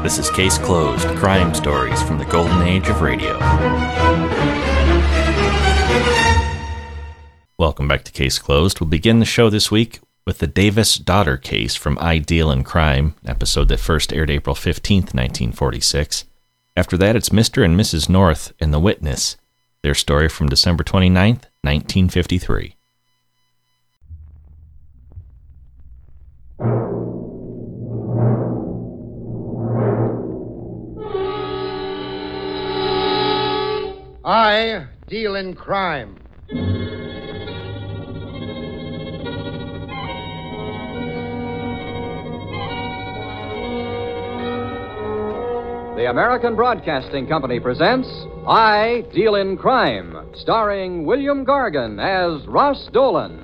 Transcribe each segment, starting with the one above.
This is Case Closed, crime stories from the golden age of radio. Welcome back to Case Closed. We'll begin the show this week with the Davis daughter case from I Deal in Crime, episode that first aired April 15th, 1946. After that, it's Mr. and Mrs. North and the Witness, their story from December 29th, 1953. I deal in crime. The American Broadcasting Company presents I Deal in Crime, starring William Gargan as Ross Dolan.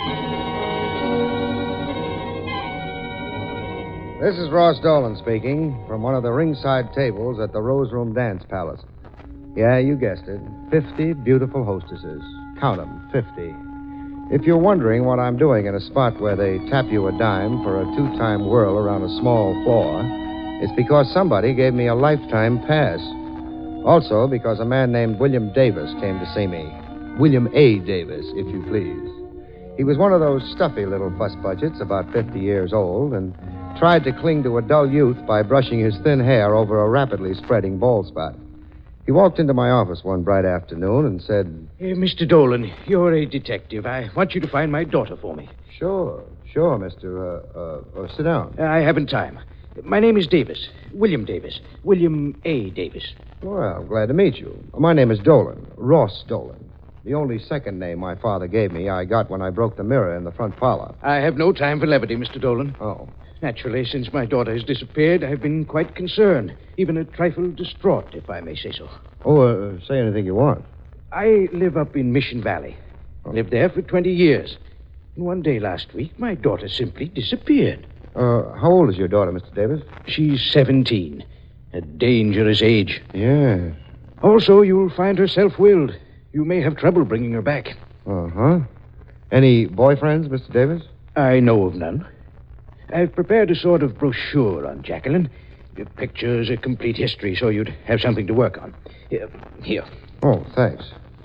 This is Ross Dolan speaking from one of the ringside tables at the Rose Room Dance Palace. Yeah, you guessed it. 50 beautiful hostesses. Count them, 50. If you're wondering what I'm doing in a spot where they tap you a dime for a two-time whirl around a small floor, it's because somebody gave me a lifetime pass. Also, because a man named William Davis came to see me. William A. Davis, if you please. He was one of those stuffy little fuss budgets, about 50 years old, and tried to cling to a dull youth by brushing his thin hair over a rapidly spreading bald spot. He walked into my office one bright afternoon and said... Hey, Mr. Dolan, you're a detective. I want you to find my daughter for me. Sure, mister. Sit down. I haven't time. My name is Davis. William Davis. William A. Davis. Well, glad to meet you. My name is Dolan. Ross Dolan. The only second name my father gave me I got when I broke the mirror in the front parlor. I have no time for levity, Mr. Dolan. Oh. Naturally, since my daughter has disappeared, I've been quite concerned, even a trifle distraught, if I may say so. Oh, say anything you want. I live up in Mission Valley. Lived there for 20 years. And one day last week, my daughter simply disappeared. How old is your daughter, Mr. Davis? She's 17. A dangerous age. Yes. Also, you'll find her self-willed. You may have trouble bringing her back. Uh-huh. Any boyfriends, Mr. Davis? I know of none. I've prepared a sort of brochure on Jacqueline. Pictures, a complete history, so you'd have something to work on. Here. Oh, thanks.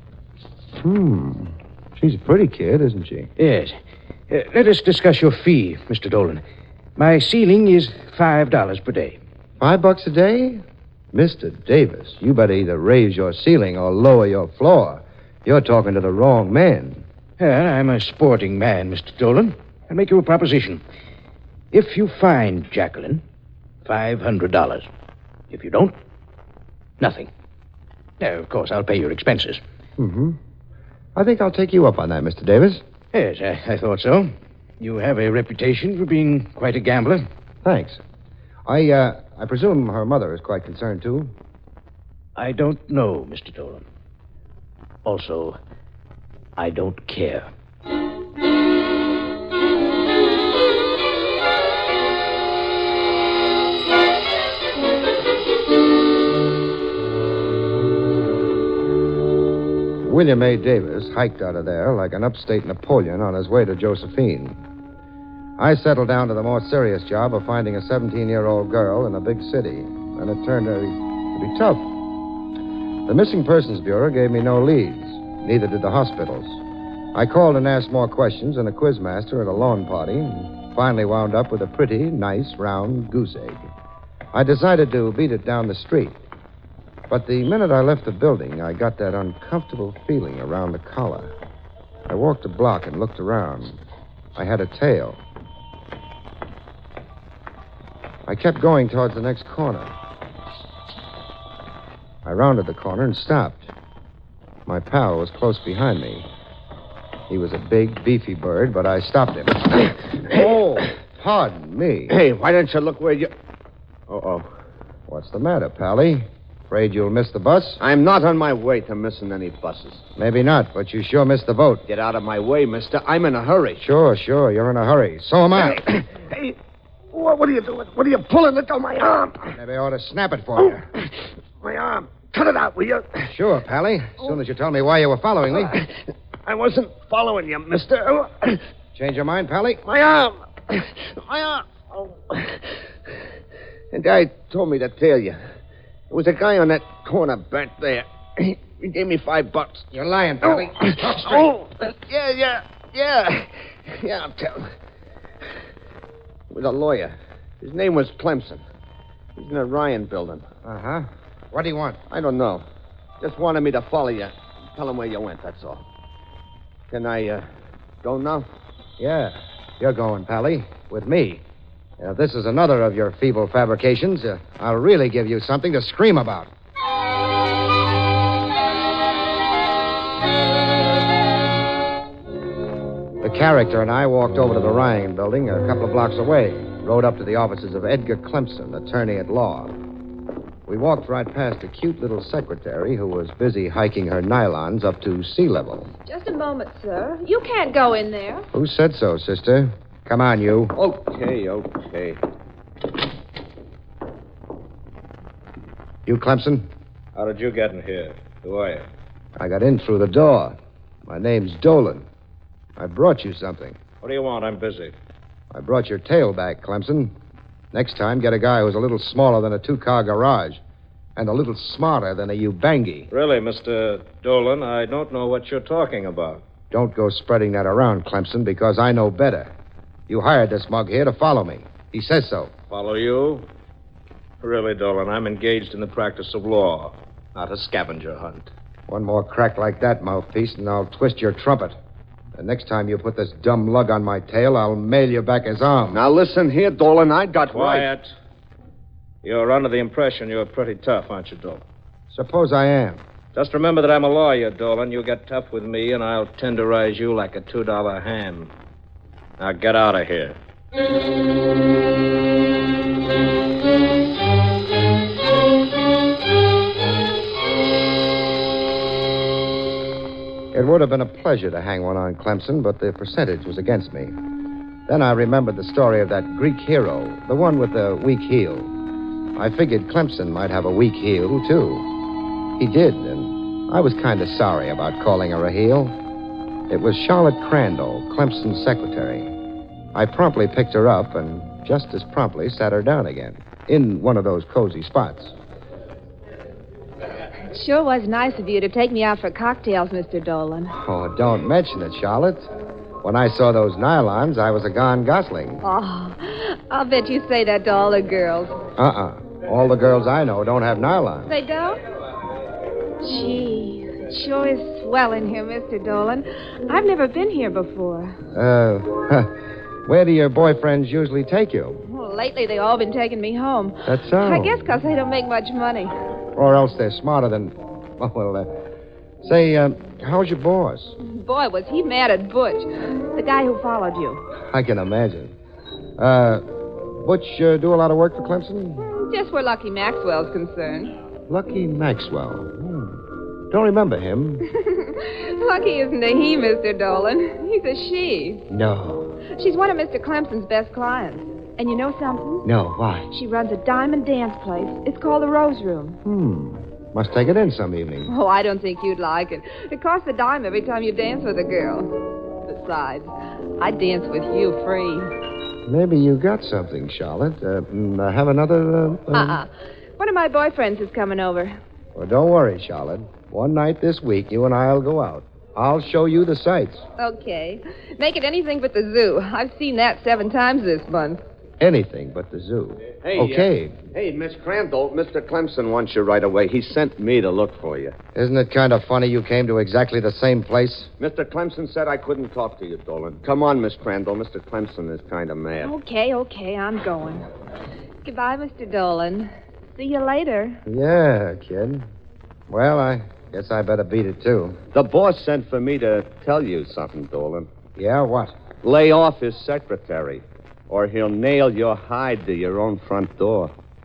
She's a pretty kid, isn't she? Yes. Let us discuss your fee, Mr. Dolan. My ceiling is $5 per day. $5 a day? Mr. Davis, you better either raise your ceiling or lower your floor. You're talking to the wrong man. Well, I'm a sporting man, Mr. Dolan. I'll make you a proposition. If you find Jacqueline, $500. If you don't, nothing. Now, of course, I'll pay your expenses. Mm-hmm. I think I'll take you up on that, Mr. Davis. Yes, I thought so. You have a reputation for being quite a gambler. Thanks. I presume her mother is quite concerned, too? I don't know, Mr. Dolan. Also, I don't care. William A. Davis hiked out of there like an upstate Napoleon on his way to Josephine. I settled down to the more serious job of finding a 17-year-old girl in a big city, and it turned out to be tough. The Missing Persons Bureau gave me no leads. Neither did the hospitals. I called and asked more questions than a quizmaster at a lawn party, and finally wound up with a pretty, nice, round goose egg. I decided to beat it down the street. But the minute I left the building, I got that uncomfortable feeling around the collar. I walked a block and looked around. I had a tail. I kept going towards the next corner. I rounded the corner and stopped. My pal was close behind me. He was a big, beefy bird, but I stopped him. Oh, pardon me. Hey, why don't you look where you... Uh-oh. What's the matter, Pally? Afraid you'll miss the bus? I'm not on my way to missing any buses. Maybe not, but you sure missed the boat. Get out of my way, mister. I'm in a hurry. Sure, you're in a hurry. So am I. Hey, what are you doing? What are you pulling it on my arm? Maybe I ought to snap it for you. My arm. Cut it out, will you? Sure, Pally. As soon as you tell me why you were following me. I wasn't following you, mister. Change your mind, Pally? My arm. My arm. Oh. And Guy told me to tell you. There was a guy on that corner back there. He gave me $5. You're lying, Pally. Talk straight. Oh, yeah. Yeah, I'll tell him. He was a lawyer. His name was Clemson. He's in the Ryan building. Uh-huh. What do you want? I don't know. Just wanted me to follow you. Tell him where you went, that's all. Can I, go now? Yeah, you're going, Pally, with me. If this is another of your feeble fabrications, I'll really give you something to scream about. The character and I walked over to the Ryan building a couple of blocks away, rode up to the offices of Edgar Clemson, attorney at law. We walked right past a cute little secretary who was busy hiking her nylons up to sea level. Just a moment, sir. You can't go in there. Who said so, sister? Come on, you. Okay. You, Clemson? How did you get in here? Who are you? I got in through the door. My name's Dolan. I brought you something. What do you want? I'm busy. I brought your tail back, Clemson. Next time, get a guy who's a little smaller than a two-car garage and a little smarter than a Ubangi. Really, Mr. Dolan, I don't know what you're talking about. Don't go spreading that around, Clemson, because I know better. You hired this mug here to follow me. He says so. Follow you? Really, Dolan, I'm engaged in the practice of law, not a scavenger hunt. One more crack like that, mouthpiece, and I'll twist your trumpet. The next time you put this dumb lug on my tail, I'll mail you back his arm. Now, listen here, Dolan. I got Quiet. You're under the impression you're pretty tough, aren't you, Dolan? Suppose I am. Just remember that I'm a lawyer, Dolan. You get tough with me, and I'll tenderize you like a $2 ham. Now get out of here. It would have been a pleasure to hang one on Clemson, but the percentage was against me. Then I remembered the story of that Greek hero, the one with the weak heel. I figured Clemson might have a weak heel, too. He did, and I was kind of sorry about calling her a heel. It was Charlotte Crandall, Clemson's secretary. I promptly picked her up and just as promptly sat her down again, in one of those cozy spots. It sure was nice of you to take me out for cocktails, Mr. Dolan. Oh, don't mention it, Charlotte. When I saw those nylons, I was a gone gosling. Oh, I'll bet you say that to all the girls. All the girls I know don't have nylons. They don't? Gee, it sure is swell in here, Mr. Dolan. I've never been here before. Where do your boyfriends usually take you? Well, lately they've all been taking me home. That's so. I guess because they don't make much money. Or else they're smarter than... Say, how's your boss? Boy, was he mad at Butch, the guy who followed you. I can imagine. Butch do a lot of work for Clemson? Just where Lucky Maxwell's concerned. Lucky Maxwell. Don't remember him. Lucky isn't a he, Mr. Dolan. He's a she. No. She's one of Mr. Clemson's best clients. And you know something? No, why? She runs a diamond dance place. It's called the Rose Room. Must take it in some evening. Oh, I don't think you'd like it. It costs a dime every time you dance with a girl. Besides, I dance with you free. Maybe you got something, Charlotte. Have another... One of my boyfriends is coming over. Well, don't worry, Charlotte. One night this week, you and I'll go out. I'll show you the sights. Okay. Make it anything but the zoo. I've seen that 7 times this month. Anything but the zoo. Hey, okay. Hey, Miss Crandall, Mr. Clemson wants you right away. He sent me to look for you. Isn't it kind of funny you came to exactly the same place? Mr. Clemson said I couldn't talk to you, Dolan. Come on, Miss Crandall. Mr. Clemson is kind of mad. Okay, I'm going. Goodbye, Mr. Dolan. See you later. Yeah, kid. Well, I guess I better beat it, too. The boss sent for me to tell you something, Dolan. Yeah, what? Lay off his secretary, or he'll nail your hide to your own front door.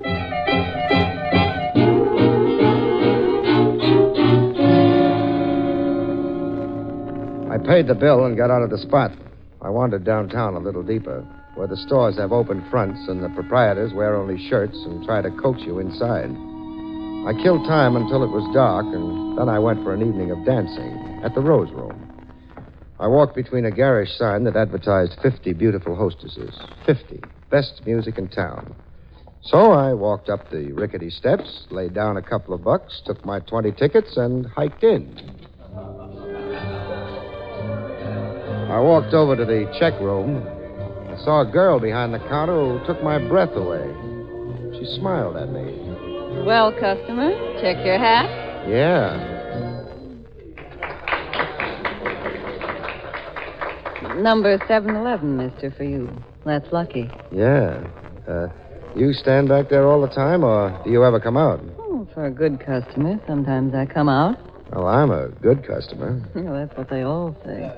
I paid the bill and got out of the spot. I wandered downtown a little deeper, where the stores have open fronts and the proprietors wear only shirts and try to coax you inside. I killed time until it was dark, and then I went for an evening of dancing at the Rose Room. I walked between a garish sign that advertised 50 beautiful hostesses. 50. Best music in town. So I walked up the rickety steps, laid down a couple of bucks, took my 20 tickets, and hiked in. I walked over to the check room. I saw a girl behind the counter who took my breath away. She smiled at me. Well, customer, check your hat. Yeah. Number 711, mister, for you. That's lucky. Yeah. You stand back there all the time, or do you ever come out? Oh, for a good customer, sometimes I come out. Well, I'm a good customer. Well, that's what they all say.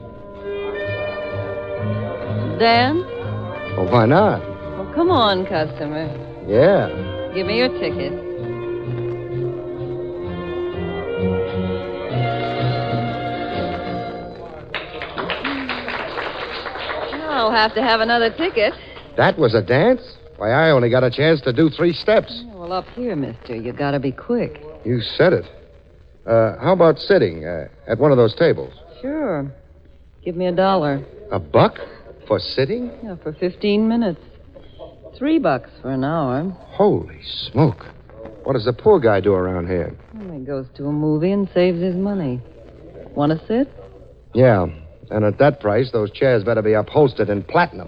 Dan? Well, why not? Well, come on, customer. Yeah. Give me your ticket. I'll have to have another ticket. That was a dance? Why, I only got a chance to do 3 steps. Well, up here, mister, you gotta be quick. You said it. How about sitting at one of those tables? Sure. Give me $1. $1 for sitting? Yeah, for 15 minutes. $3 for an hour. Holy smoke. What does the poor guy do around here? Well, he goes to a movie and saves his money. Want to sit? Yeah. And at that price, those chairs better be upholstered in platinum.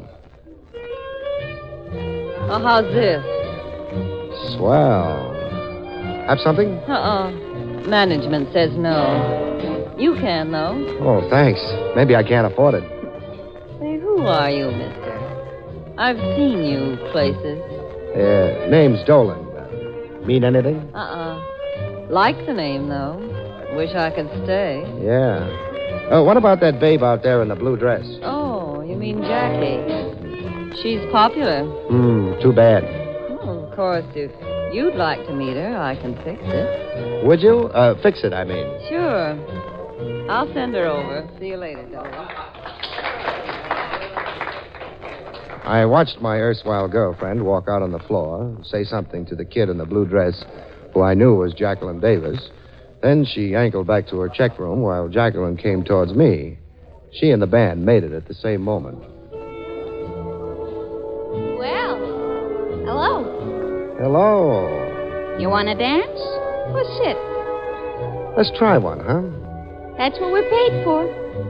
Oh, how's this? Swell. Have something? Management says no. You can, though. Oh, thanks. Maybe I can't afford it. Say, who are you, mister? I've seen you places. Name's Dolan. Mean anything? Like the name, though. Wish I could stay. Yeah. What about that babe out there in the blue dress? Oh, you mean Jackie. She's popular. Too bad. Oh, of course, if you'd like to meet her, I can fix it. Would you? Fix it, I mean. Sure. I'll send her over. See you later, Dolan. I watched my erstwhile girlfriend walk out on the floor, say something to the kid in the blue dress, who I knew was Jacqueline Davis. Then she ankled back to her check room while Jacqueline came towards me. She and the band made it at the same moment. Well, hello. Hello. You want to dance? Or sit? Let's try one, huh? That's what we're paid for.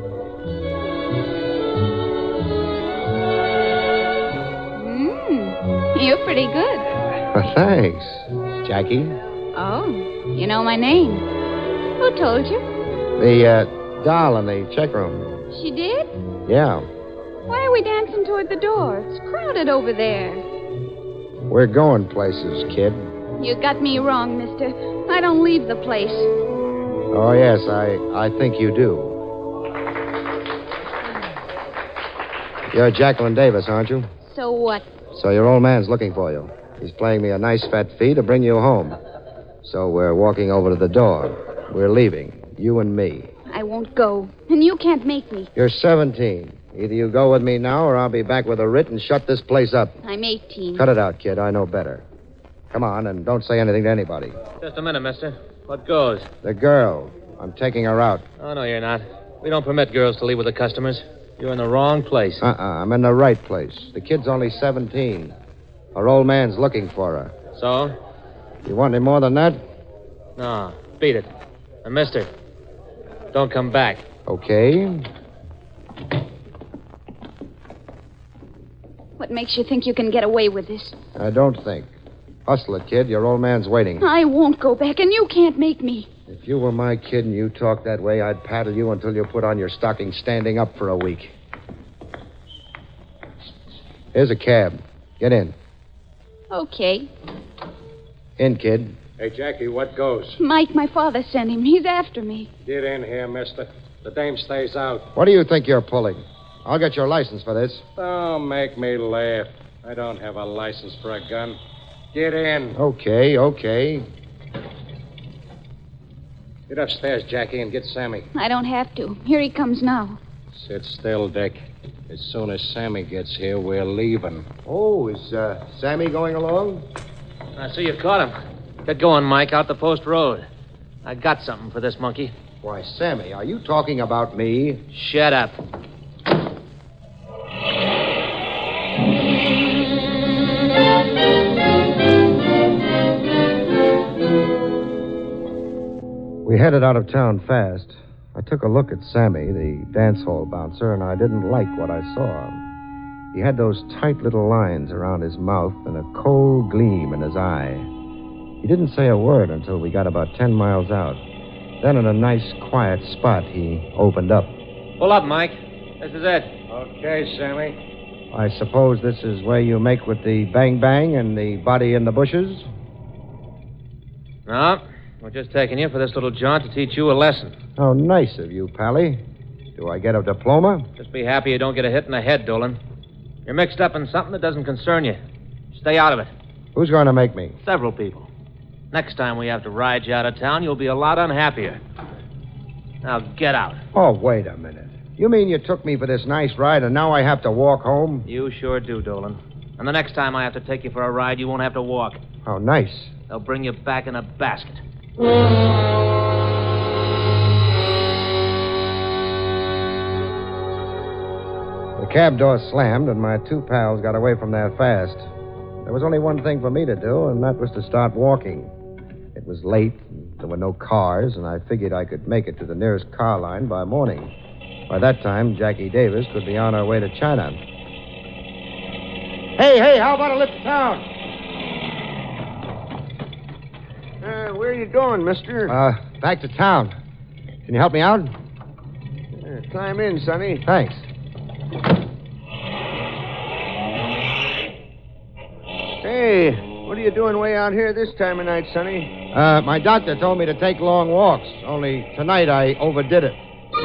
You're pretty good. Well, thanks. Jackie? Oh, you know my name. Who told you? The doll in the check room. She did? Yeah. Why are we dancing toward the door? It's crowded over there. We're going places, kid. You got me wrong, mister. I don't leave the place. Oh, yes, I think you do. You're Jacqueline Davis, aren't you? So what? So your old man's looking for you. He's playing me a nice fat fee to bring you home. So we're walking over to the door. We're leaving, you and me. I won't go, and you can't make me. You're 17. Either you go with me now, or I'll be back with a writ and shut this place up. I'm 18. Cut it out, kid. I know better. Come on, and don't say anything to anybody. Just a minute, mister. What goes? The girl. I'm taking her out. Oh, no, you're not. We don't permit girls to leave with the customers. You're in the wrong place. I'm in the right place. The kid's only 17. Her old man's looking for her. So? You want any more than that? No, beat it. And mister, don't come back. Okay. What makes you think you can get away with this? I don't think. Hustle it, kid. Your old man's waiting. I won't go back, and you can't make me. If you were my kid and you talked that way, I'd paddle you until you put on your stocking standing up for a week. Here's a cab. Get in. Okay. In, kid. Hey, Jackie, what goes? Mike, my father sent him. He's after me. Get in here, mister. The dame stays out. What do you think you're pulling? I'll get your license for this. Don't make me laugh. I don't have a license for a gun. Get in. Okay. Get upstairs, Jackie, and get Sammy. I don't have to. Here he comes now. Sit still, Dick. As soon as Sammy gets here, we're leaving. Oh, is Sammy going along? I see you caught him. Get going, Mike, out the post road. I got something for this monkey. Why, Sammy, are you talking about me? Shut up. We headed out of town fast. I took a look at Sammy, the dance hall bouncer, and I didn't like what I saw. He had those tight little lines around his mouth and a cold gleam in his eye. He didn't say a word until we got about 10 miles out. Then in a nice, quiet spot, he opened up. Pull up, Mike. This is it. Okay, Sammy. I suppose this is where you make with the bang-bang and the body in the bushes? No, we're just taking you for this little jaunt to teach you a lesson. How nice of you, Pally. Do I get a diploma? Just be happy you don't get a hit in the head, Dolan. You're mixed up in something that doesn't concern you. Stay out of it. Who's going to make me? Several people. Next time we have to ride you out of town, you'll be a lot unhappier. Now get out. Oh, wait a minute. You mean you took me for this nice ride and now I have to walk home? You sure do, Dolan. And the next time I have to take you for a ride, you won't have to walk. How nice. They'll bring you back in a basket. The cab door slammed and my two pals got away from there fast. There was only one thing for me to do, and that was to start walking. It was late, there were no cars, and I figured I could make it to the nearest car line by morning. By that time, Jackie Davis could be on her way to China. Hey, how about a lift to town? Where are you going, mister? Back to town. Can you help me out? Climb in, Sonny. Thanks. Hey, what are you doing way out here this time of night, Sonny? My doctor told me to take long walks, only tonight I overdid it.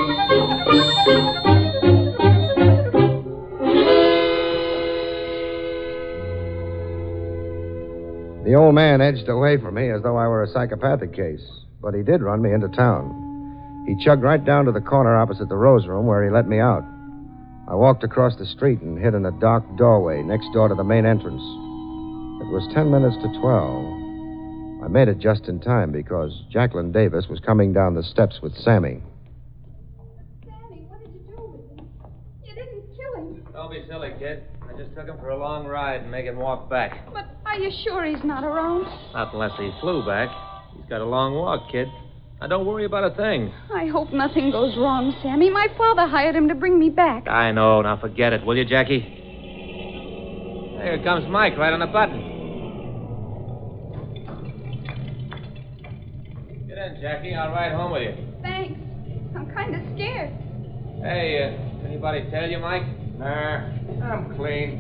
The old man edged away from me as though I were a psychopathic case, but he did run me into town. He chugged right down to the corner opposite the Rose Room where he let me out. I walked across the street and hid in a dark doorway next door to the main entrance. It was 10 minutes to 12. I made it just in time because Jacqueline Davis was coming down the steps with Sammy. Sammy, what did you do with him? You didn't kill him. Don't be silly, kid. I just took him for a long ride and make him walk back. But are you sure he's not around? Not unless he flew back. He's got a long walk, kid. Now, don't worry about a thing. I hope nothing goes wrong, Sammy. My father hired him to bring me back. I know. Now forget it, will you, Jackie? Here comes Mike, right on the button. Get in, Jackie. I'll ride home with you. Thanks. I'm kind of scared. Hey, anybody tell you, Mike? Nah, I'm clean.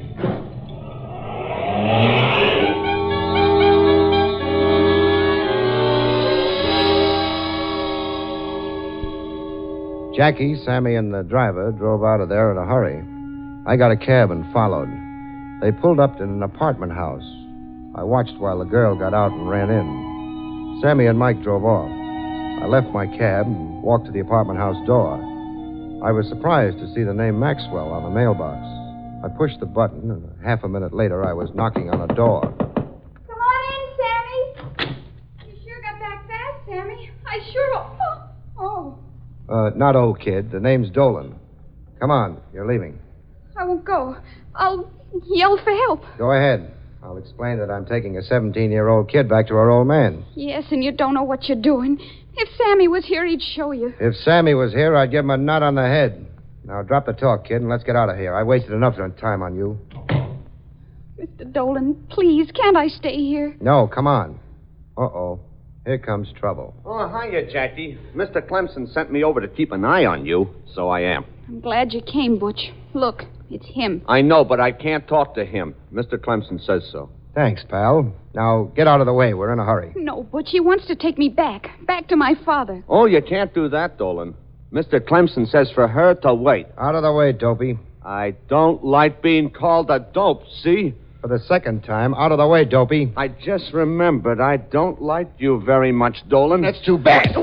Jackie, Sammy, and the driver drove out of there in a hurry. I got a cab and followed. They pulled up in an apartment house. I watched while the girl got out and ran in. Sammy and Mike drove off. I left my cab and walked to the apartment house door. I was surprised to see the name Maxwell on the mailbox. I pushed the button, and half a minute later, I was knocking on a door. Come on in, Sammy. You sure got back fast, Sammy. I sure... Oh. Not O, kid. The name's Dolan. Come on, you're leaving. I won't go. I'll yell for help. Go ahead. I'll explain that I'm taking a 17-year-old kid back to her old man. Yes, and you don't know what you're doing. If Sammy was here, he'd show you. If Sammy was here, I'd give him a nut on the head. Now, drop the talk, kid, and let's get out of here. I wasted enough time on you. Mr. Dolan, please, can't I stay here? No, come on. Uh-oh. Here comes trouble. Oh, hiya, Jackie. Mr. Clemson sent me over to keep an eye on you, so I am. I'm glad you came, Butch. Look, it's him. I know, but I can't talk to him. Mr. Clemson says so. Thanks, pal. Now, get out of the way. We're in a hurry. No, Butch, he wants to take me back to my father. Oh, you can't do that, Dolan. Mr. Clemson says for her to wait. Out of the way, dopey. I don't like being called a dope, see? For the second time, out of the way, dopey. I just remembered I don't like you very much, Dolan. That's too bad.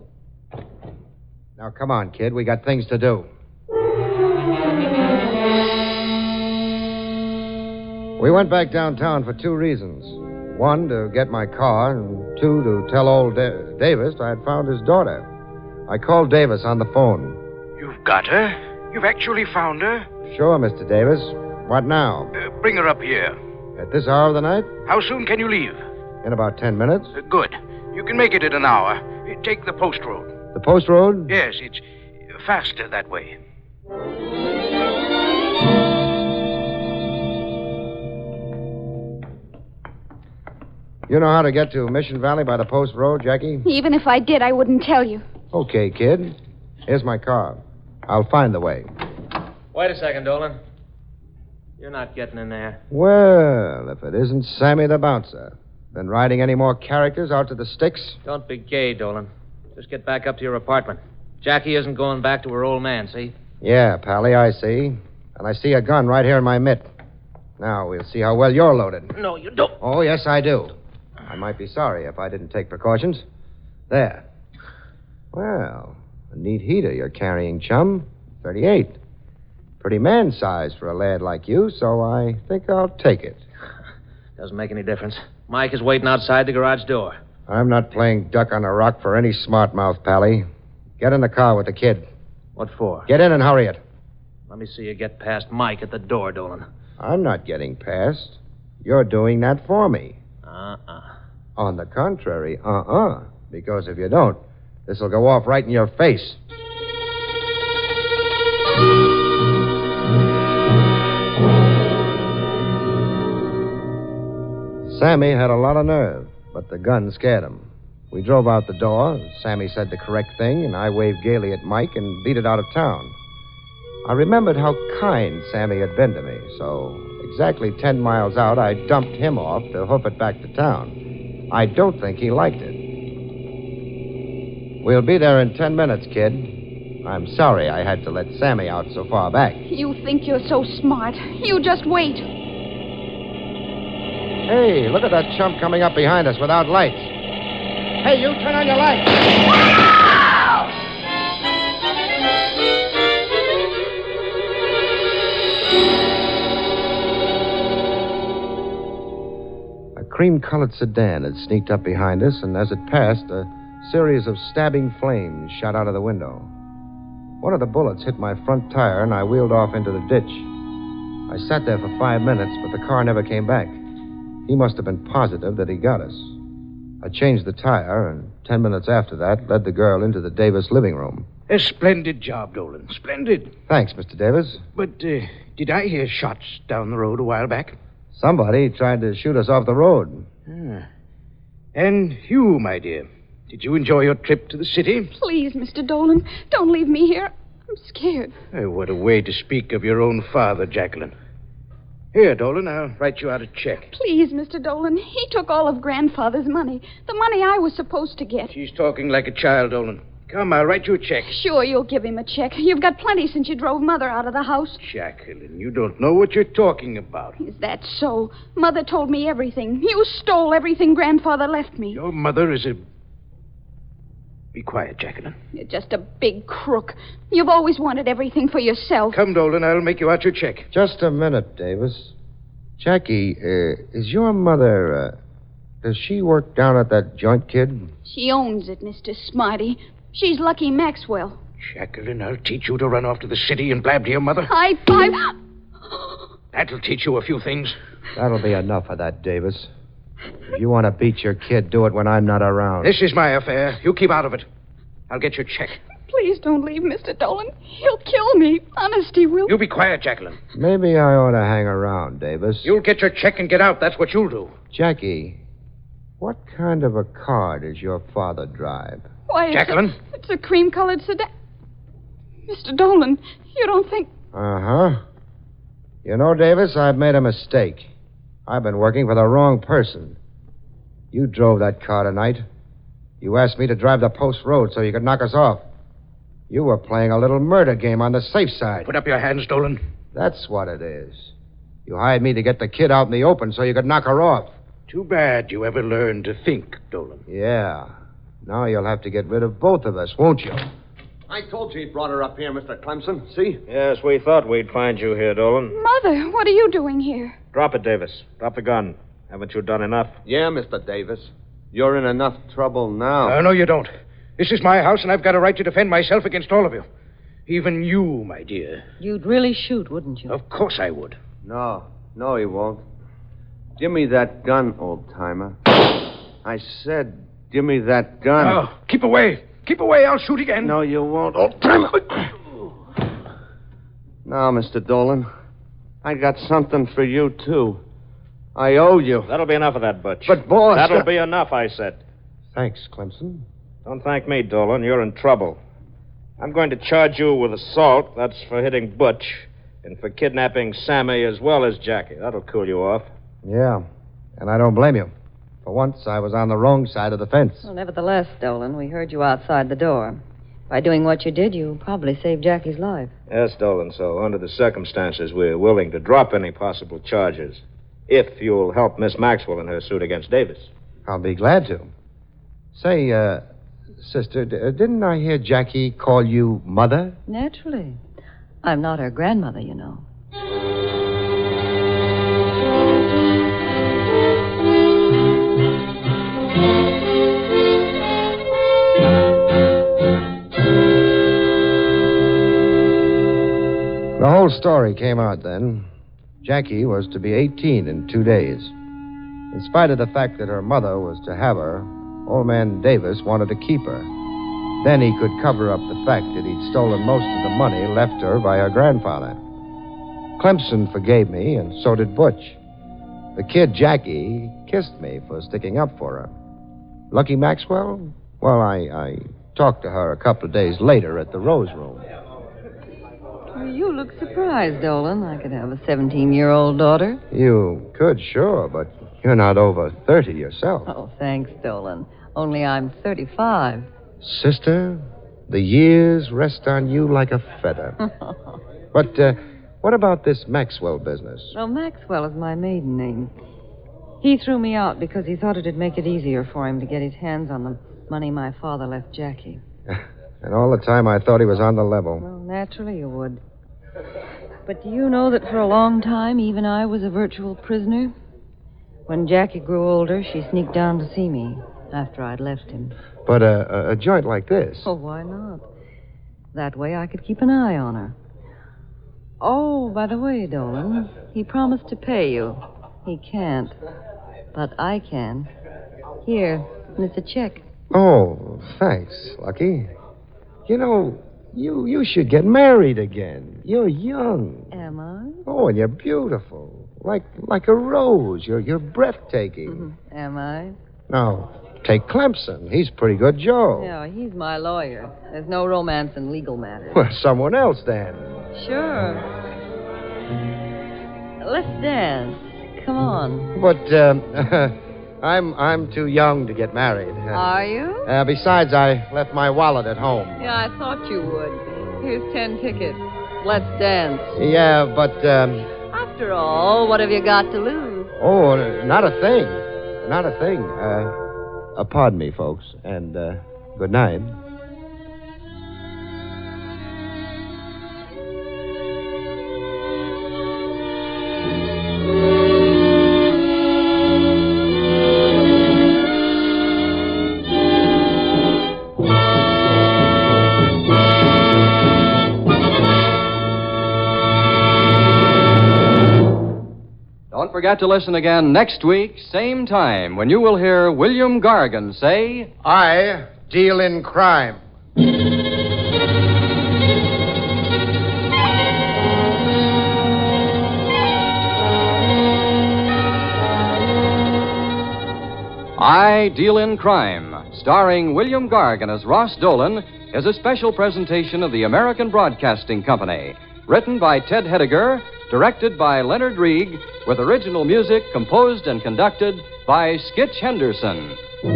Now, come on, kid. We got things to do. We went back downtown for two reasons. One, to get my car, and two, to tell old Davis I had found his daughter. I called Davis on the phone. You've got her? You've actually found her? Sure, Mr. Davis. What now? Bring her up here. At this hour of the night? How soon can you leave? In about 10 minutes. Good. You can make it in an hour. take the post road. The post road? Yes, it's faster that way. You know how to get to Mission Valley by the post road, Jackie? Even if I did, I wouldn't tell you. Okay, kid. Here's my car. I'll find the way. Wait a second, Dolan. You're not getting in there. Well, if it isn't Sammy the Bouncer. Been riding any more characters out to the sticks? Don't be gay, Dolan. Just get back up to your apartment. Jackie isn't going back to her old man, see? Yeah, Pally, I see. And I see a gun right here in my mitt. Now, we'll see how well you're loaded. No, you don't. Oh, yes, I do. I might be sorry if I didn't take precautions. There. Well, a neat heater you're carrying, chum. 38. Pretty man-sized for a lad like you, so I think I'll take it. Doesn't make any difference. Mike is waiting outside the garage door. I'm not playing duck on a rock for any smart mouth, Pally. Get in the car with the kid. What for? Get in and hurry it. Let me see you get past Mike at the door, Dolan. I'm not getting past. You're doing that for me. On the contrary, Because if you don't, this'll go off right in your face. Sammy had a lot of nerve, but the gun scared him. We drove out the door. Sammy said the correct thing, and I waved gaily at Mike and beat it out of town. I remembered how kind Sammy had been to me, so exactly 10 miles out, I dumped him off to hoof it back to town. I don't think he liked it. We'll be there in 10 minutes, kid. I'm sorry I had to let Sammy out so far back. You think you're so smart. You just wait. Hey, look at that chump coming up behind us without lights. Hey, you, turn on your lights. A cream-colored sedan had sneaked up behind us, and as it passed, a series of stabbing flames shot out of the window. One of the bullets hit my front tire, and I wheeled off into the ditch. I sat there for 5 minutes, but the car never came back. He must have been positive that he got us. I changed the tire, and 10 minutes after that, led the girl into the Davis living room. A splendid job, Dolan. Splendid. Thanks, Mr. Davis. But did I hear shots down the road a while back? Somebody tried to shoot us off the road. And you, my dear, did you enjoy your trip to the city? Please, Mr. Dolan, don't leave me here. I'm scared. What a way to speak of your own father, Jacqueline. Here, Dolan, I'll write you out a check. Please, Mr. Dolan. He took all of Grandfather's money. The money I was supposed to get. She's talking like a child, Dolan. Come, I'll write you a check. Sure, you'll give him a check. You've got plenty since you drove Mother out of the house. Jacqueline, you don't know what you're talking about. Is that so? Mother told me everything. You stole everything Grandfather left me. Your mother is a... Be quiet, Jacqueline. You're just a big crook. You've always wanted everything for yourself. Come, Dolan, I'll make you out your check. Just a minute, Davis. Jackie, is your mother, does she work down at that joint, kid? She owns it, Mr. Smarty. She's Lucky Maxwell. Jacqueline, I'll teach you to run off to the city and blab to your mother. That'll teach you a few things. That'll be enough of that, Davis. If you want to beat your kid, do it when I'm not around. This is my affair. You keep out of it. I'll get your check. Please don't leave, Mr. Dolan. He'll kill me. Honest, he will. You be quiet, Jacqueline. Maybe I ought to hang around, Davis. You'll get your check and get out. That's what you'll do. Jackie, what kind of a car does your father drive? Why, Jacqueline? It's a cream-colored sedan. Mr. Dolan, you don't think... Uh-huh. You know, Davis, I've made a mistake. I've been working for the wrong person. You drove that car tonight. You asked me to drive the post road so you could knock us off. You were playing a little murder game on the safe side. Put up your hands, Dolan. That's what it is. You hired me to get the kid out in the open so you could knock her off. Too bad you ever learned to think, Dolan. Yeah. Now you'll have to get rid of both of us, won't you? I told you he brought her up here, Mr. Clemson. See? Yes, we thought we'd find you here, Dolan. Mother, what are you doing here? Drop it, Davis. Drop the gun. Haven't you done enough? Yeah, Mr. Davis. You're in enough trouble now. No, you don't. This is my house, and I've got a right to defend myself against all of you. Even you, my dear. You'd really shoot, wouldn't you? Of course I would. No, he won't. Give me that gun, old-timer. I said, Give me that gun. Oh, keep away. Keep away. I'll shoot again. No, you won't. Oh, damn it. Now, Mr. Dolan, I got something for you, too. I owe you. That'll be enough of that, Butch. But, boss... That'll be enough, I said. Thanks, Clemson. Don't thank me, Dolan. You're in trouble. I'm going to charge you with assault. That's for hitting Butch. And for kidnapping Sammy as well as Jackie. That'll cool you off. Yeah, and I don't blame you. For once, I was on the wrong side of the fence. Well, nevertheless, Dolan, we heard you outside the door. By doing what you did, you probably saved Jackie's life. Yes, Dolan, so under the circumstances, we're willing to drop any possible charges if you'll help Miss Maxwell in her suit against Davis. I'll be glad to. Say, sister, didn't I hear Jackie call you Mother? Naturally. I'm not her grandmother, you know. The whole story came out then. Jackie was to be 18 in 2 days. In spite of the fact that her mother was to have her, old man Davis wanted to keep her. Then he could cover up the fact that he'd stolen most of the money left her by her grandfather. Clemson forgave me, and so did Butch. The kid, Jackie, kissed me for sticking up for her. Lucky Maxwell? Well, I talked to her a couple of days later at the Rose Room. Well, you look surprised, Dolan. I could have a 17-year-old daughter. You could, sure, but you're not over 30 yourself. Oh, thanks, Dolan. Only I'm 35. Sister, the years rest on you like a feather. But what about this Maxwell business? Well, Maxwell is my maiden name. He threw me out because he thought it'd make it easier for him to get his hands on the money my father left Jackie. And all the time I thought he was on the level. Well, naturally you would. But do you know that for a long time, even I was a virtual prisoner? When Jackie grew older, she sneaked down to see me after I'd left him. But a joint like this? Oh, why not? That way I could keep an eye on her. Oh, by the way, Dolan, he promised to pay you. He can't. But I can. Here, and it's a check. Oh, thanks, Lucky. You know, you should get married again. You're young. Am I? Oh, and you're beautiful. Like a rose. You're breathtaking. Am I? Now, take Clemson. He's pretty good Joe. Yeah, he's my lawyer. There's no romance in legal matters. Well, someone else, then. Sure. Let's dance. Come on. But, I'm too young to get married. Are you? Besides, I left my wallet at home. Yeah, I thought you would. Here's 10 tickets. Let's dance. Yeah, but, After all, what have you got to lose? Oh, not a thing. Not a thing. Pardon me, folks, and, good night. Don't forget to listen again next week, same time, when you will hear William Gargan say, I deal in crime. I Deal in Crime, starring William Gargan as Ross Dolan, is a special presentation of the American Broadcasting Company. Written by Ted Hediger, directed by Leonard Rieg, with original music composed and conducted by Skitch Henderson.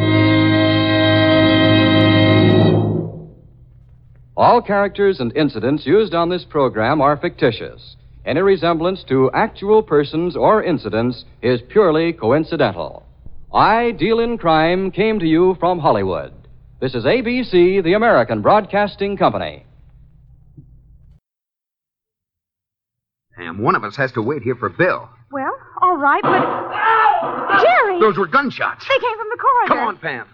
All characters and incidents used on this program are fictitious. Any resemblance to actual persons or incidents is purely coincidental. I Deal in Crime came to you from Hollywood. This is ABC, the American Broadcasting Company. Pam, one of us has to wait here for Bill. Well, all right, but... Jerry! Those were gunshots. They came from the corridor. Come on, Pam.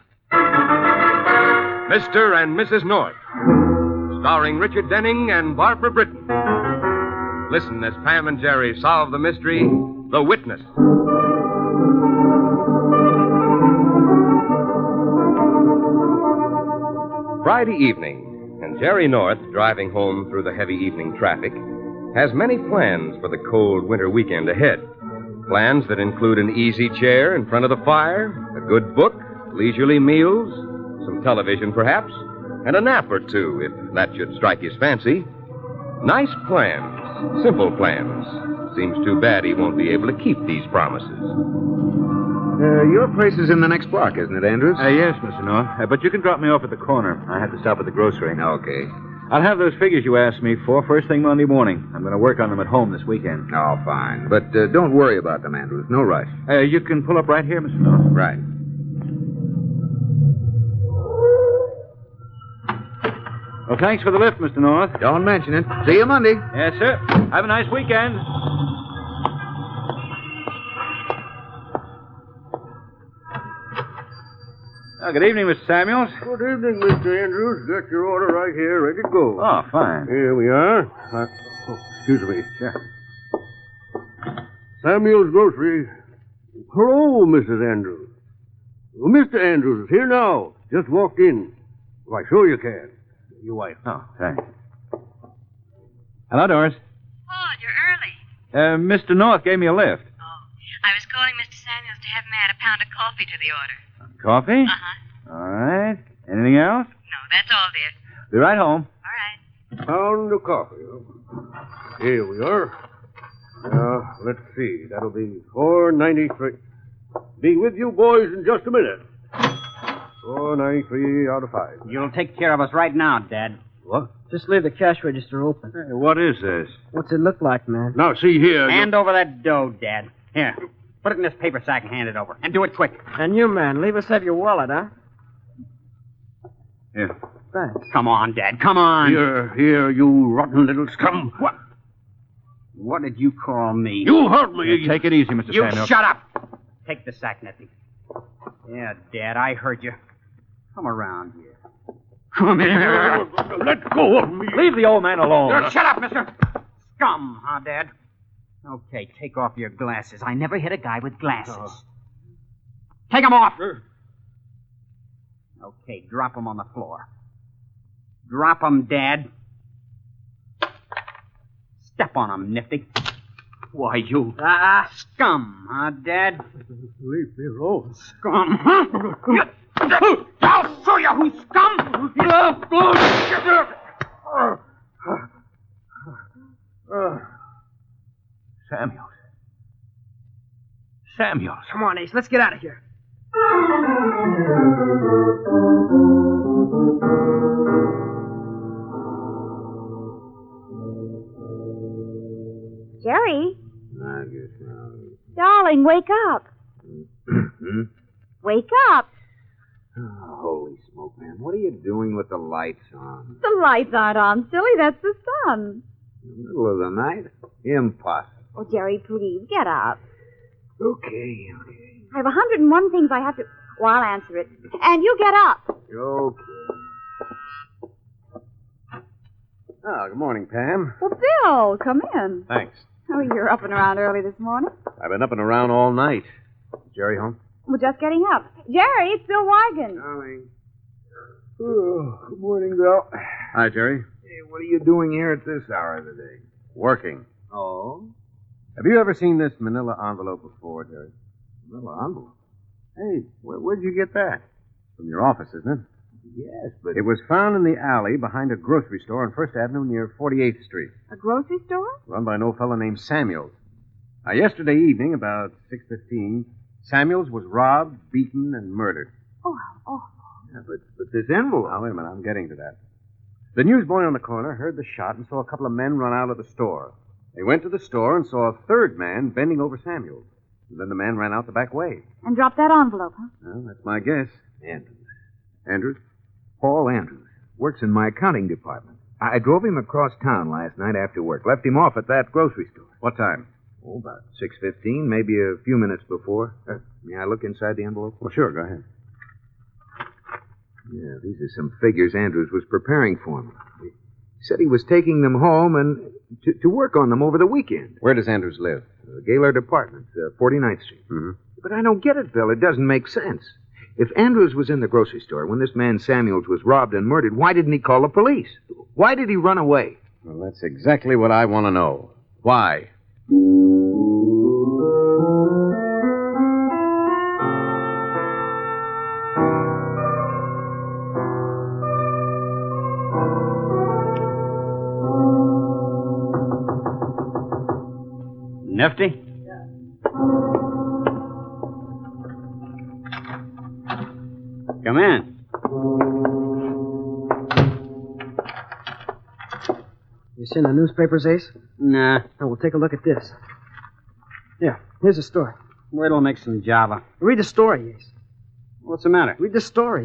Mr. and Mrs. North, starring Richard Denning and Barbara Britton. Listen as Pam and Jerry solve the mystery, The Witness. Friday evening, and Jerry North, driving home through the heavy evening traffic, has many plans for the cold winter weekend ahead. Plans that include an easy chair in front of the fire, a good book, leisurely meals, some television perhaps, and a nap or two, if that should strike his fancy. Nice plans, simple plans. Seems too bad he won't be able to keep these promises. Your place is in the next block, isn't it, Andrews? Yes, Mr. North. But you can drop me off at the corner. I have to stop at the grocery. Okay. I'll have those figures you asked me for first thing Monday morning. I'm going to work on them at home this weekend. Oh, fine. But don't worry about them, Andrews. No rush. You can pull up right here, Mr. North. Right. Well, thanks for the lift, Mr. North. Don't mention it. See you Monday. Yes, sir. Have a nice weekend. Good evening, Mr. Samuels. Good evening, Mr. Andrews. Got your order right here, ready to go. Oh, fine. Here we are. Excuse me. Sure. Samuel's Grocery. Hello, Mrs. Andrews. Well, Mr. Andrews is here now. Just walked in. Why, sure you can. Your wife. Oh, thanks. Hello, Doris. Paul, you're early. Mr. North gave me a lift. Oh, I was calling Mr. Samuels to have him add a pound of coffee to the order. Coffee? Uh-huh. All right. Anything else? No, that's all, dear. Be right home. All right. Pound of coffee. Here we are. Now, let's see. That'll be $4.93. Be with you boys in just a minute. $4.93 out of 5. You'll take care of us right now, Dad. What? Just leave the cash register open. Hey, what is this? What's it look like, man? Now, see here. Hand over that dough, Dad. Here. Put it in this paper sack and hand it over. And do it quick. And you, man, leave us have your wallet, huh? Here. Thanks. Come on, Dad. Come on. Here, you rotten little scum. What? What did you call me? You hurt me. Take it easy, Mr. Samuels. You shut up. Take the sack, Nessie. Yeah, Dad, I heard you. Come around here. Come here. Let go of me. Leave the old man alone. Shut up, mister. Scum, huh, Dad? Okay, take off your glasses. I never hit a guy with glasses. Take them off. Okay, drop them on the floor. Drop them, Dad. Step on them, Nifty. Why, you... scum, huh, Dad? Leave me alone. Scum, huh? I'll show you who's scum! Samuels. Come on, Ace, let's get out of here. Jerry? I guess now. Darling, wake up. Wake up. Oh, holy smoke, man. What are you doing with the lights on? The lights aren't on, silly. That's the sun. In the middle of the night? Impossible. Oh, Jerry, please, get up. Okay. I have 101 things I have to... Well, I'll answer it. And you get up. Okay. Oh, good morning, Pam. Well, Bill, come in. Thanks. Oh, you're up and around early this morning. I've been up and around all night. Jerry home? We're just getting up. Jerry, it's Bill Wigan. Darling. Oh, good morning, Bill. Hi, Jerry. Hey, what are you doing here at this hour of the day? Working. Oh? Have you ever seen this manila envelope before, Jerry? Manila envelope? Hey, where'd you get that? From your office, isn't it? Yes, but... It was found in the alley behind a grocery store on 1st Avenue near 48th Street. A grocery store? Run by no fellow named Samuels. Now, yesterday evening, about 6:15, Samuels was robbed, beaten, and murdered. Oh. Yeah, but this envelope... Now, wait a minute, I'm getting to that. The newsboy on the corner heard the shot and saw a couple of men run out of the store. They went to the store and saw a third man bending over Samuels. And then the man ran out the back way. And dropped that envelope, huh? Well, that's my guess. Andrews? Paul Andrews. Works in my accounting department. I drove him across town last night after work. Left him off at that grocery store. What time? Oh, about 6:15, maybe a few minutes before. May I look inside the envelope? Well, sure, go ahead. Yeah, these are some figures Andrews was preparing for me. He said he was taking them home and to work on them over the weekend. Where does Andrews live? Gaylord Apartments, 49th Street. Mm-hmm. But I don't get it, Bill. It doesn't make sense. If Andrews was in the grocery store when this man Samuels was robbed and murdered, why didn't he call the police? Why did he run away? Well, that's exactly what I want to know. Why? Nifty? Come in. You seen the newspapers, Ace? Nah. Oh, we'll take a look at this. Yeah, here's the story. Wait till I make some Java. Read the story, Ace. What's the matter? Read the story.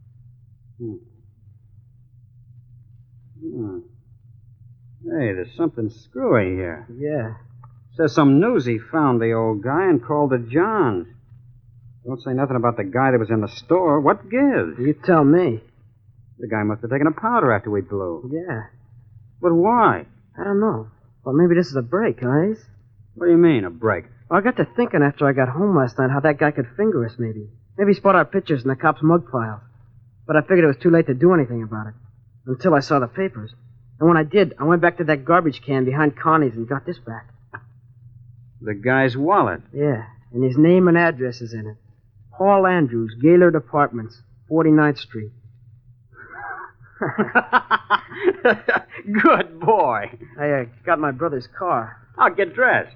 Hey, there's something screwy here. Yeah. Says some newsie found the old guy and called it John's. Don't say nothing about the guy that was in the store. What gives? You tell me. The guy must have taken a powder after we blew. Yeah. But why? I don't know. Well, maybe this is a break, huh, Ace? What do you mean, a break? Well, I got to thinking after I got home last night how that guy could finger us, maybe. Maybe spot our pictures in the cop's mug files. But I figured it was too late to do anything about it. Until I saw the papers. And when I did, I went back to that garbage can behind Connie's and got this back. The guy's wallet. Yeah, and his name and address is in it. Paul Andrews, Gaylord Apartments, 49th Street. Good boy. I got my brother's car. I'll get dressed.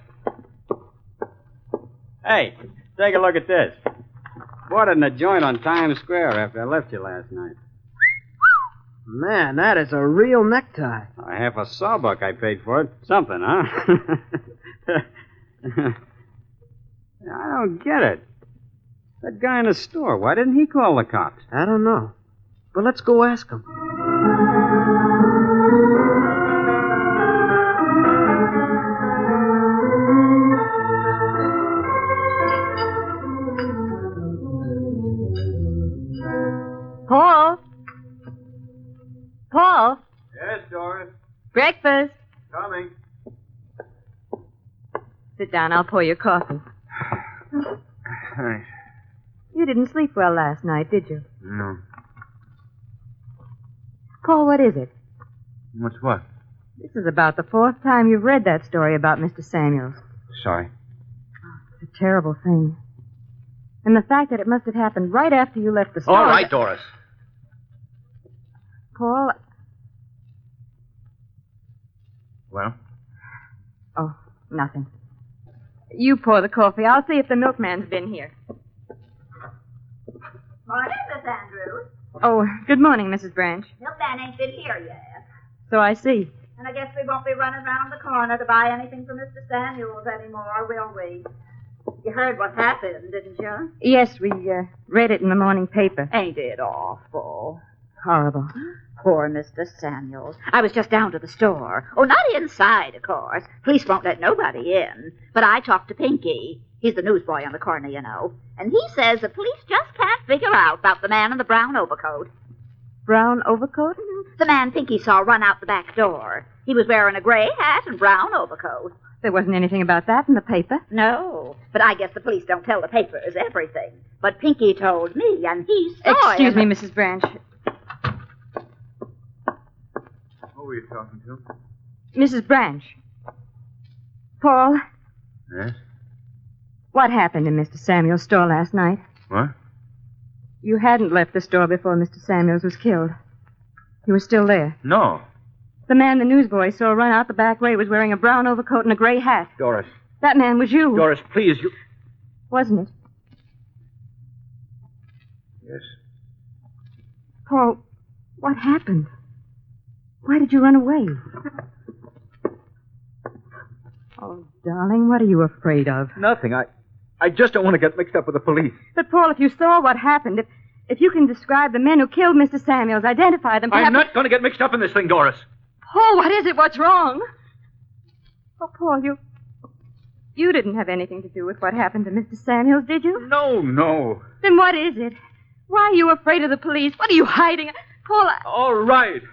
Hey, take a look at this. Bought it in a joint on Times Square after I left you last night. Man, that is a real necktie. Half a sawbuck I paid for it. Something, huh? I don't get it. That guy in the store, why didn't he call the cops? I don't know. But let's go ask him. Paul? Paul? Yes, Doris. Breakfast. Coming. Sit down. I'll pour your coffee. Thanks. You didn't sleep well last night, did you? No. Paul, what is it? What's what? This is about the fourth time you've read that story about Mr. Samuels. Sorry. It's a terrible thing. And the fact that it must have happened right after you left the store. All right, Doris. Paul. Well? Oh, nothing. You pour the coffee. I'll see if the milkman's been here. Morning, Miss Andrews. Oh, good morning, Mrs. Branch. Milkman ain't been here yet. So I see. And I guess we won't be running round the corner to buy anything for Mr. Samuels anymore, will we? You heard what happened, didn't you? Yes, we read it in the morning paper. Ain't it awful? Horrible. Poor Mr. Samuels. I was just down to the store. Oh, not inside, of course. Police won't let nobody in. But I talked to Pinky. He's the newsboy on the corner, you know. And he says the police just can't figure out about the man in the brown overcoat. Brown overcoat? The man Pinky saw run out the back door. He was wearing a gray hat and brown overcoat. There wasn't anything about that in the paper. No, but I guess the police don't tell the papers everything. But Pinky told me, and he saw Excuse me, Mrs. Branch. Who were you talking to? Mrs. Branch. Paul, Yes? what happened in Mr. Samuel's store last night? What? You hadn't left the store before Mr. Samuels was killed. You were still there. No. The man the newsboy saw run out the back way was wearing a brown overcoat and a gray hat. Doris. That man was you. Doris, please, you... Wasn't it? Yes. Paul, what happened? Why did you run away? Oh, darling, what are you afraid of? Nothing. I just don't want to get mixed up with the police. But, Paul, if you saw what happened, if you can describe the men who killed Mr. Samuels, identify them, perhaps... I'm not going to get mixed up in this thing, Doris. Paul, what is it? What's wrong? Oh, Paul, you didn't have anything to do with what happened to Mr. Samuels, did you? No. Then what is it? Why are you afraid of the police? What are you hiding? Paul, All right,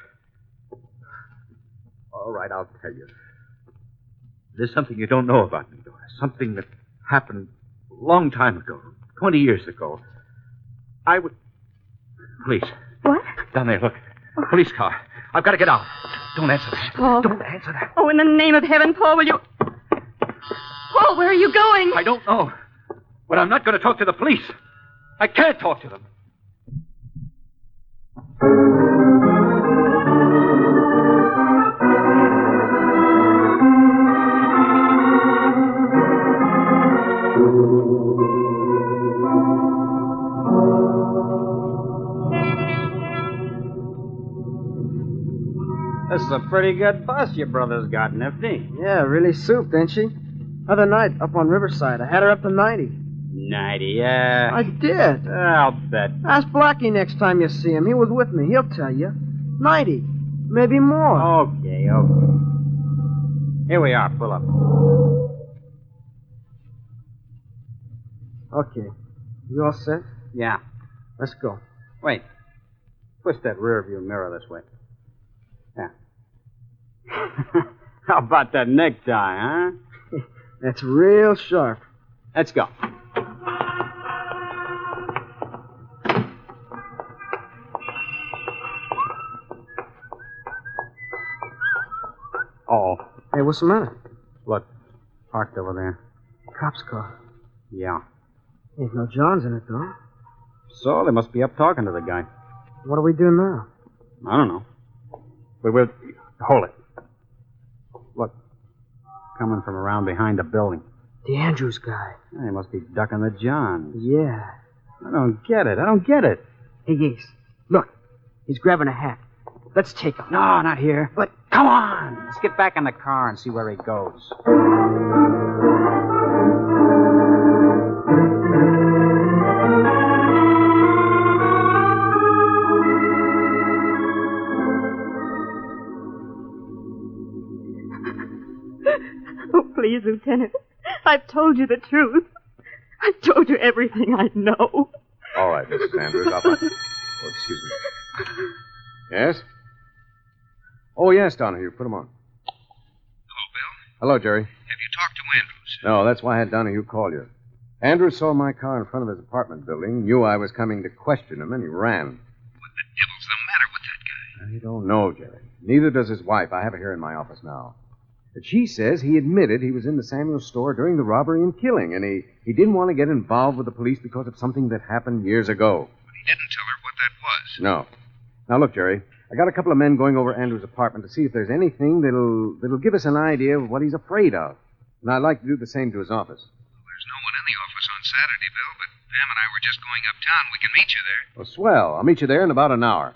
I'll tell you. There's something you don't know about me, Doris. Something that happened a long time ago, 20 years ago. I would... Police. What? Down there, look. Police car. I've got to get out. Don't answer that. Paul. Don't answer that. Oh, in the name of heaven, Paul, will you... Paul, where are you going? I don't know. But I'm not going to talk to the police. I can't talk to them. This is a pretty good bus your brother's got, Nifty. Yeah, really souped, ain't she? Other night, up on Riverside, I had her up to 90. 90, yeah. I did. I'll bet. Ask Blackie next time you see him. He was with me. He'll tell you. 90. Maybe more. Okay. Here we are. Pull up. Okay. You all set? Yeah. Let's go. Wait. Twist that rear view mirror this way. Yeah. How about that necktie, huh? That's real sharp. Let's go. Oh. Hey, what's the matter? Look. Parked over there. Cop's car. Yeah. Ain't no Johns in it, though. So they must be up talking to the guy. What do we do now? I don't know. We'll... Hold it. Look. Coming from around behind the building. The Andrews guy. They must be ducking the Johns. Yeah. I don't get it. Hey, Ace. Look. He's grabbing a hat. Let's take him. No, not here. But come on. Let's get back in the car and see where he goes. Oh, please, Lieutenant. I've told you the truth. I've told you everything I know. All right, Mrs. Andrews. Oh, excuse me. Yes? Oh, yes, Donahue. Put him on. Hello, Bill. Hello, Jerry. Have you talked to Andrews? No, that's why I had Donahue call you. Andrews saw my car in front of his apartment building, knew I was coming to question him, and he ran. What the devil's the matter with that guy? I don't know, Jerry. Neither does his wife. I have her here in my office now. But she says he admitted he was in the Samuel store during the robbery and killing, and he didn't want to get involved with the police because of something that happened years ago. But he didn't tell her what that was. No. Now, look, Jerry, I got a couple of men going over Andrews' apartment to see if there's anything that'll give us an idea of what he's afraid of. And I'd like to do the same to his office. Well, there's no one in the office on Saturday, Bill, but Pam and I were just going uptown. We can meet you there. Well, swell. I'll meet you there in about an hour.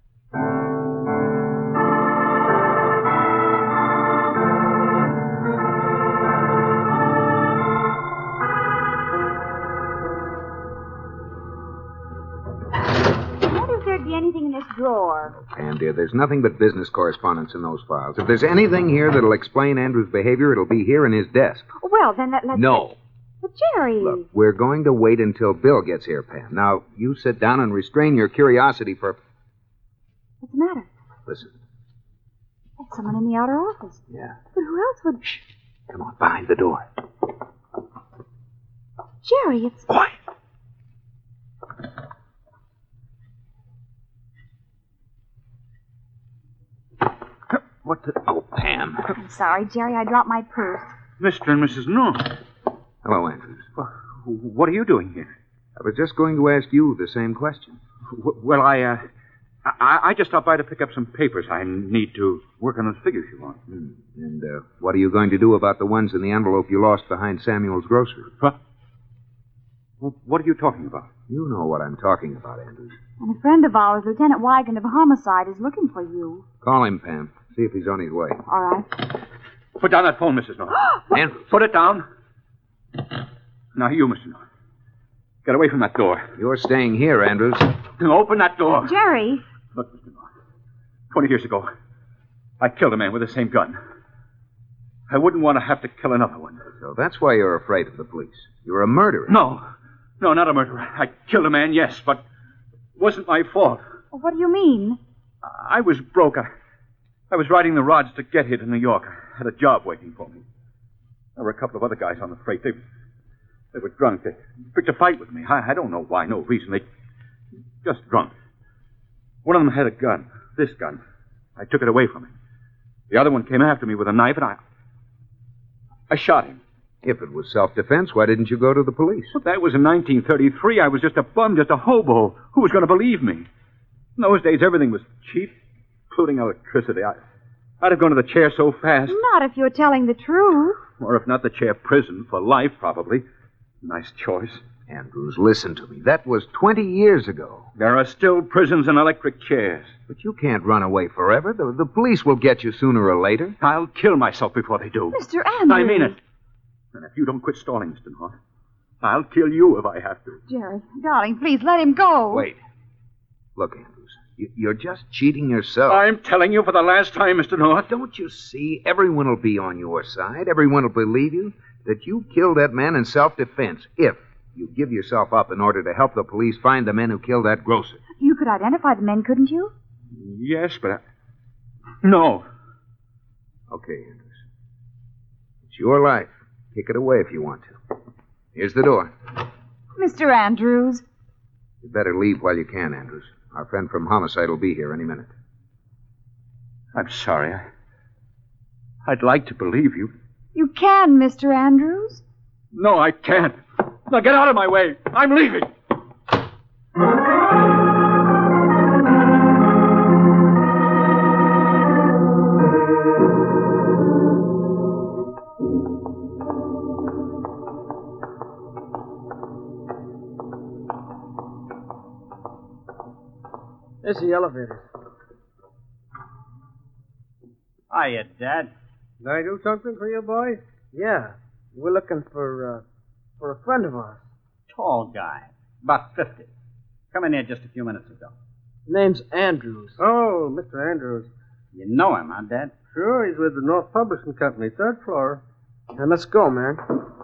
Anything in this drawer? Pam, dear, there's nothing but business correspondence in those files. If there's anything here that'll explain Andrew's behavior, it'll be here in his desk. Well, then let's... No. But, Jerry... Look, we're going to wait until Bill gets here, Pam. Now, you sit down and restrain your curiosity for... What's the matter? Listen. There's someone in the outer office. Yeah. But who else would... Shh. Come on, behind the door. Jerry, it's... Quiet. What the... Oh, Pam. I'm sorry, Jerry. I dropped my purse. Mr. and Mrs. North. Hello, Andrews. What are you doing here? I was just going to ask you the same question. Well, I just stopped by to pick up some papers. I need to work on those figures you want. And what are you going to do about the ones in the envelope you lost behind Samuel's grocery? What? What are you talking about? You know what I'm talking about, Andrews. And a friend of ours, Lieutenant Wigan of Homicide, is looking for you. Call him, Pam. See if he's on his way. All right. Put down that phone, Mrs. North. Andrews. Put it down. Now, you, Mr. North. Get away from that door. You're staying here, Andrews. Open that door. Jerry. Look, Mr. North. 20 years ago, I killed a man with the same gun. I wouldn't want to have to kill another one. So that's why you're afraid of the police. You're a murderer. No, not a murderer. I killed a man, yes, but it wasn't my fault. What do you mean? I was broke. I was riding the rods to get here to New York. I had a job waiting for me. There were a couple of other guys on the freight. They were drunk. They picked a fight with me. I don't know why, no reason. Just drunk. One of them had a gun. This gun. I took it away from him. The other one came after me with a knife, and I shot him. If it was self-defense, why didn't you go to the police? But that was in 1933. I was just a bum, just a hobo. Who was going to believe me? In those days, everything was cheap, including electricity. I'd have gone to the chair so fast. Not if you're telling the truth. Or if not, the chair prison for life, probably. Nice choice. Andrews, listen to me. That was 20 years ago. There are still prisons and electric chairs. But you can't run away forever. The police will get you sooner or later. I'll kill myself before they do. Mr. Andrews. I mean it. And if you don't quit stalling, Mr. North, I'll kill you if I have to. Jerry, darling, please let him go. Wait. Look, Andrews, you're just cheating yourself. I'm telling you for the last time, Mr. North. Don't you see? Everyone will be on your side. Everyone will believe you that you killed that man in self-defense if you give yourself up in order to help the police find the men who killed that grocer. You could identify the men, couldn't you? Yes, but No. Okay, Andrews. It's your life. Kick it away if you want to. Here's the door. Mr. Andrews. You better leave while you can, Andrews. Our friend from Homicide will be here any minute. I'm sorry. I'd like to believe you. You can, Mr. Andrews. No, I can't. Now get out of my way. I'm leaving. There's the elevator. Hiya, Dad. Did I do something for you, boy? Yeah. We're looking for a friend of ours. Tall guy. About 50. Come in here just a few minutes ago. Name's Andrews. Oh, Mr. Andrews. You know him, huh, Dad? Sure, he's with the North Publishing Company, third floor. And let's go, man.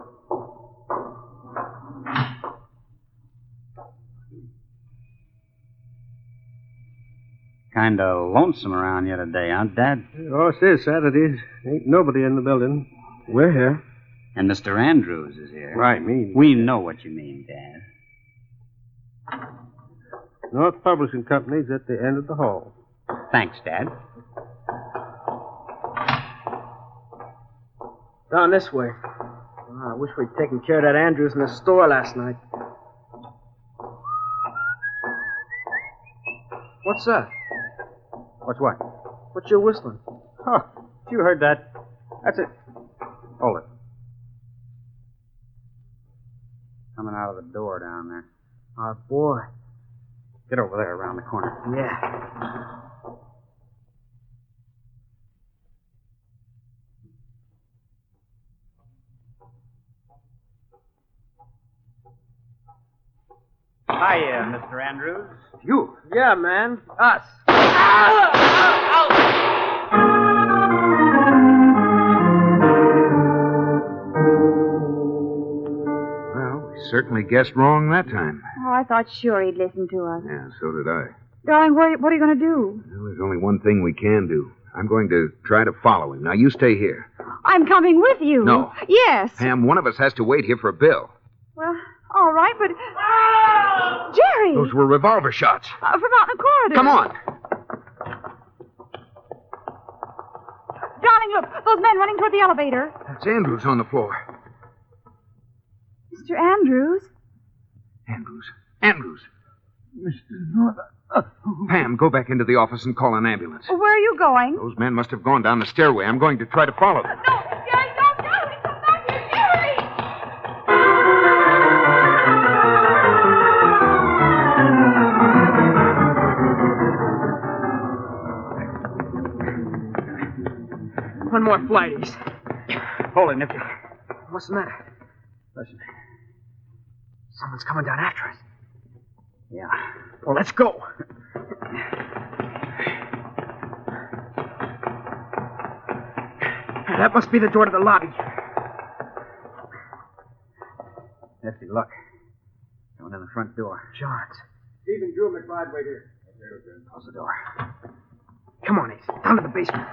Kind of lonesome around here today, huh, Dad? Oh, it is Saturdays. Ain't nobody in the building. We're here. And Mr. Andrews is here. Right, me. We know what you mean, Dad. North Publishing Company's at the end of the hall. Thanks, Dad. Down this way. Oh, I wish we'd taken care of that Andrews in the store last night. What's that? What's what? What you whistling? Huh. You heard that. That's it. Hold it. Coming out of the door down there. Our boy. Get over there around the corner. Yeah. Hiya, Mr. Andrews. You? Yeah, man. Us. Well, we certainly guessed wrong that time. Oh, I thought sure he'd listen to us. Yeah, so did I. Darling, what are you going to do? Well, there's only one thing we can do. I'm going to try to follow him. Now, you stay here. I'm coming with you. No. Yes. Pam, one of us has to wait here for Bill. Well, all right, but... Jerry! Those were revolver shots. From out in the corridor. Come on. Darling, look. Those men running toward the elevator. That's Andrews on the floor. Mr. Andrews? Andrews. Mr. North. Pam, go back into the office and call an ambulance. Where are you going? Those men must have gone down the stairway. I'm going to try to follow them. No, Jerry, don't go. Come back here, Jerry! One more flighties. Hold it, Nifty. What's the matter? Listen. Someone's coming down after us. Yeah. Well, let's go. That must be the door to the lobby. Nifty, look. Going in the front door. Johns. Stephen Drew McBride, right here. Close the door. Come on, Ace. Down to the basement.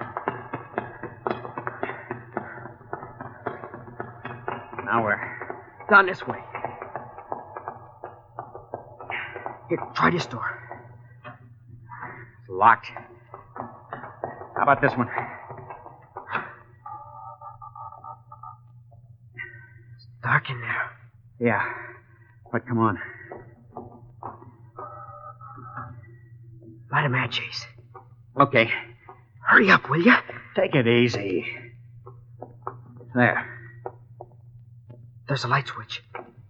Now where? Down this way. Here, try this door. Locked. How about this one? It's dark in there. Yeah. But come on. Light a match, Ace. Okay. Hurry up, will you? Take it easy. There. There's a light switch.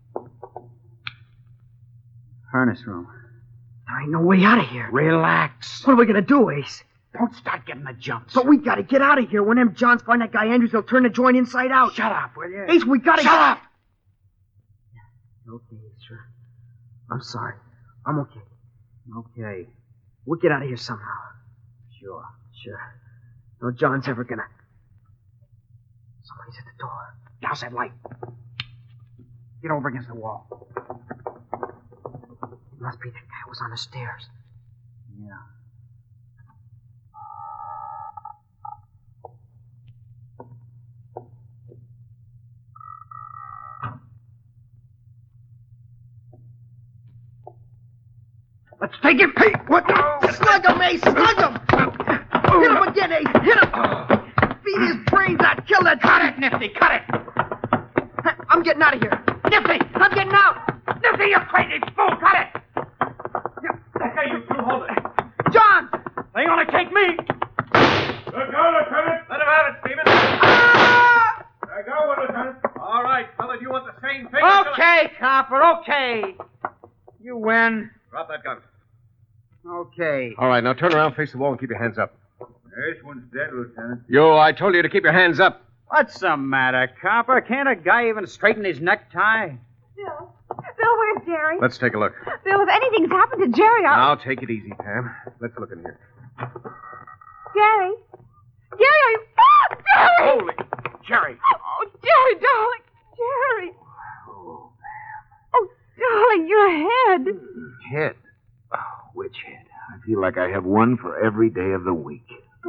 Furnace room. There ain't no way out of here. Relax. What are we gonna do, Ace? Don't start getting the jumps. But we gotta get out of here. When them Johns find that guy Andrews, they'll turn the joint inside out. Shut up, will you? Ace, we gotta Shut up! Okay, sure. I'm sorry. I'm okay. Okay. We'll get out of here somehow. Sure. Sure. No John's ever gonna... Somebody's at the door. Douse that light. Get over against the wall. It must be the guy who was on the stairs. Yeah. Let's take him. Hey, what? Slug him, Ace! Slug him! Hit him again, Ace! Hit him! Beat his brains out! Kill that... Cut it, Nifty! Cut it! I'm getting out of here. Nifty! I'm getting out! Nifty, you crazy fool! Cut it! Okay, you two, hold it. John! They only take me! Let go, Lieutenant! Let him have it, Stephen! Let go, Lieutenant! All right, fellas, you want the same thing? Okay, copper, okay. You win. Drop that gun. Okay. All right, now turn around, face the wall, and keep your hands up. This one's dead, Lieutenant. I told you to keep your hands up. What's the matter, copper? Can't a guy even straighten his necktie? Bill, where's Jerry? Let's take a look. Bill, if anything's happened to Jerry, Now, take it easy, Pam. Let's look in here. Jerry? Jerry, are you... Oh, Jerry! Holy... Jerry. Oh, Jerry, darling. Jerry. Oh, darling, your head. Head? Oh, which head? I feel like I have one for every day of the week.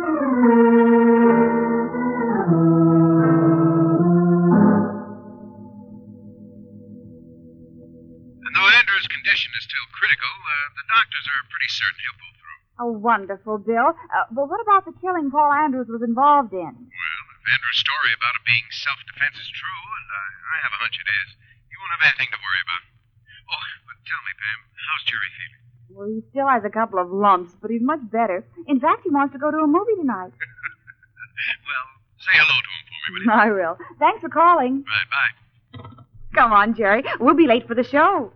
Though Andrews' condition is still critical, the doctors are pretty certain he'll pull through. Oh, wonderful, Bill. But what about the killing Paul Andrews was involved in? Well, if Andrews' story about it being self-defense is true, and I have a hunch it is, you won't have anything to worry about. Oh, but tell me, Pam, how's Jerry feeling? Well, he still has a couple of lumps, but he's much better. In fact, he wants to go to a movie tonight. Well, say hello to him for me, will you? I will. Thanks for calling. Right, bye. Come on, Jerry. We'll be late for the show.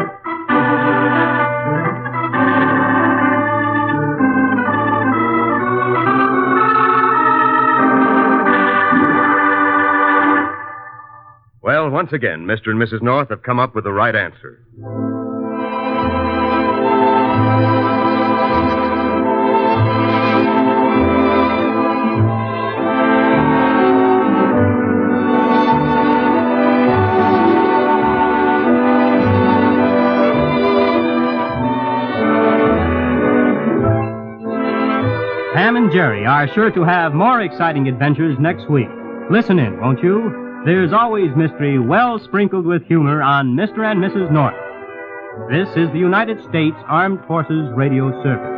Well, once again, Mr. and Mrs. North have come up with the right answer. Pam and Jerry are sure to have more exciting adventures next week. Listen in, won't you? There's always mystery well sprinkled with humor on Mr. and Mrs. North. This is the United States Armed Forces Radio Service.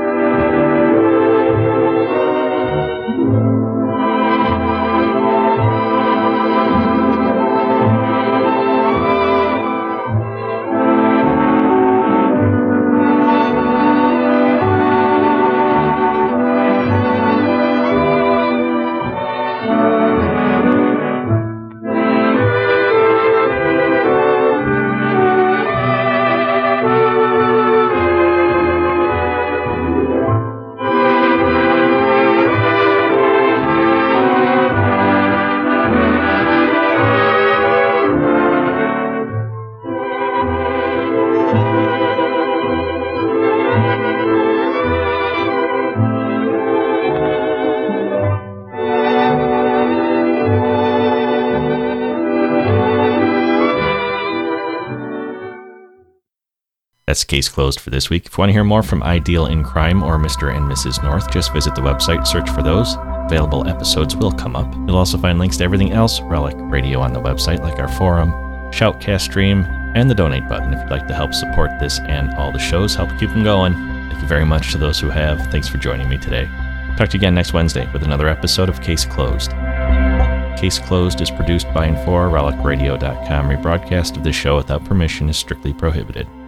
That's case closed for this week. If you want to hear more from Ideal in Crime or Mr. and Mrs. North, just visit the website, search for those. Available episodes will come up. You'll also find links to everything else Relic Radio on the website, like our forum, Shoutcast stream, and the donate button if you'd like to help support this and all the shows, help keep them going. They you very much to those who have. Thanks for joining me today. Talk to you again next Wednesday with another episode of Case Closed. Case Closed is produced by and for RelicRadio.com. Rebroadcast of this show without permission is strictly prohibited.